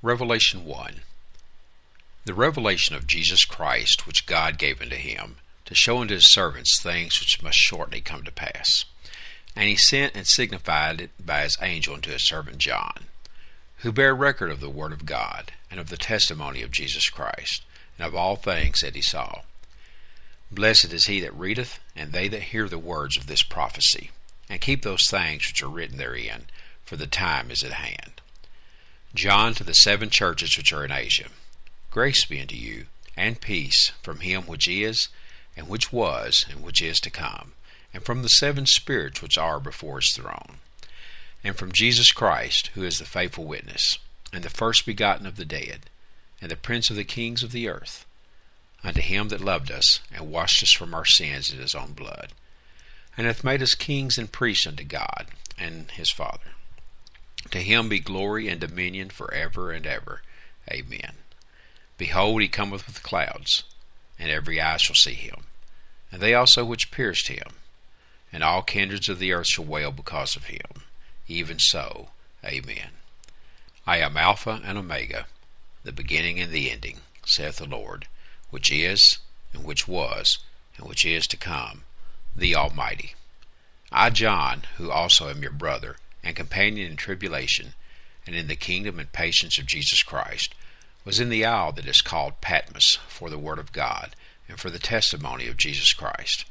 Revelation 1. The revelation of Jesus Christ, which God gave unto him, to show unto his servants things which must shortly come to pass. And he sent and signified it by his angel unto his servant John, who bare record of the word of God, and of the testimony of Jesus Christ, and of all things that he saw. Blessed is he that readeth, and they that hear the words of this prophecy, and keep those things which are written therein, for the time is at hand. John, to the 7 churches which are in Asia. Grace be unto you, and peace from him which is, and which was, and which is to come, and from the 7 spirits which are before his throne, and from Jesus Christ, who is the faithful witness, and the first begotten of the dead, and the prince of the kings of the earth, unto him that loved us, and washed us from our sins in his own blood, and hath made us kings and priests unto God and his Father. To him be glory and dominion for ever and ever. Amen. Behold, he cometh with clouds, and every eye shall see him, and they also which pierced him, and all kindreds of the earth shall wail because of him. Even so, Amen. I am Alpha and Omega, the beginning and the ending, saith the Lord, which is, and which was, and which is to come, the Almighty. I, John, who also am your brother, and companion in tribulation, and in the kingdom and patience of Jesus Christ, was in the isle that is called Patmos for the word of God, and for the testimony of Jesus Christ.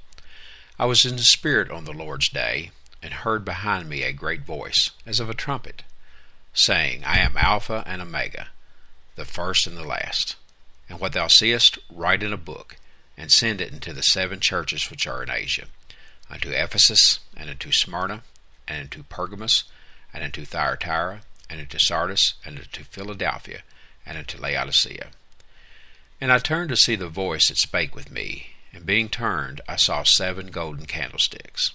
I was in the Spirit on the Lord's day, and heard behind me a great voice, as of a trumpet, saying, I am Alpha and Omega, the first and the last. And what thou seest, write in a book, and send it unto the 7 churches which are in Asia, unto Ephesus, and unto Smyrna, and unto Pergamos, and unto Thyatira, and unto Sardis, and unto Philadelphia, and unto Laodicea. And I turned to see the voice that spake with me, and being turned, I saw 7 golden candlesticks.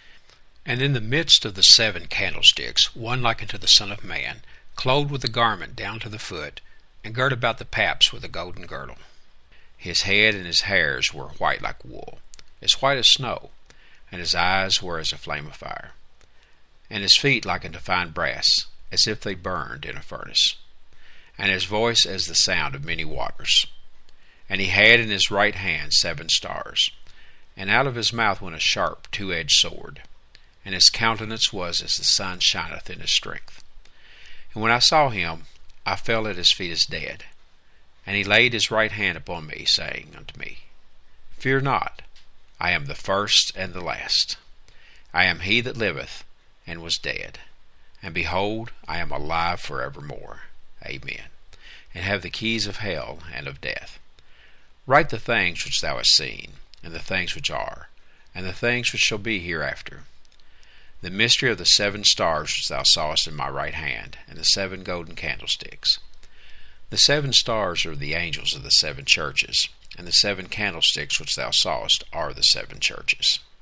And in the midst of the 7 candlesticks, one like unto the Son of Man, clothed with a garment down to the foot, and girt about the paps with a golden girdle. His head and his hairs were white like wool, as white as snow, and his eyes were as a flame of fire, and his feet like unto fine brass, as if they burned in a furnace, and his voice as the sound of many waters. And he had in his right hand 7 stars, and out of his mouth went a sharp 2-edged sword, and his countenance was as the sun shineth in his strength. And when I saw him, I fell at his feet as dead. And he laid his right hand upon me, saying unto me, Fear not, I am the first and the last. I am he that liveth, and was dead, and behold, I am alive forevermore. Amen. And have the keys of hell and of death. Write the things which thou hast seen, and the things which are, and the things which shall be hereafter. The mystery of the 7 stars which thou sawest in my right hand, and the 7 golden candlesticks. The 7 stars are the angels of the 7 churches, and the 7 candlesticks which thou sawest are the 7 churches.